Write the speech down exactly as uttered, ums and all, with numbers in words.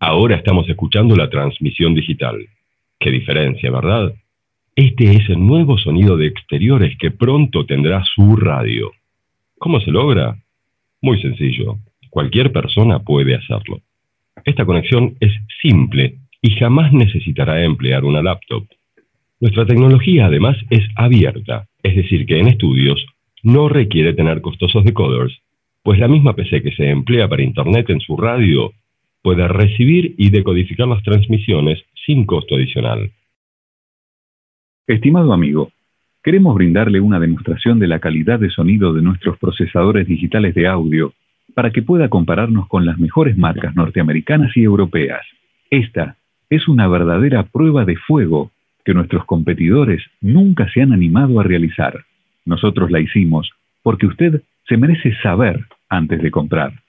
Ahora estamos escuchando la transmisión digital. Qué diferencia, ¿verdad? Este es el nuevo sonido de exteriores que pronto tendrá su radio. ¿Cómo se logra? Muy sencillo. Cualquier persona puede hacerlo. Esta conexión es simple y jamás necesitará emplear una laptop. Nuestra tecnología además es abierta, es decir que en estudios no requiere tener costosos decoders, pues la misma P C que se emplea para internet en su radio puede recibir y decodificar las transmisiones sin costo adicional. Estimado amigo, queremos brindarle una demostración de la calidad de sonido de nuestros procesadores digitales de audio para que pueda compararnos con las mejores marcas norteamericanas y europeas. Esta es una verdadera prueba de fuego que nuestros competidores nunca se han animado a realizar. Nosotros la hicimos porque usted se merece saber antes de comprar.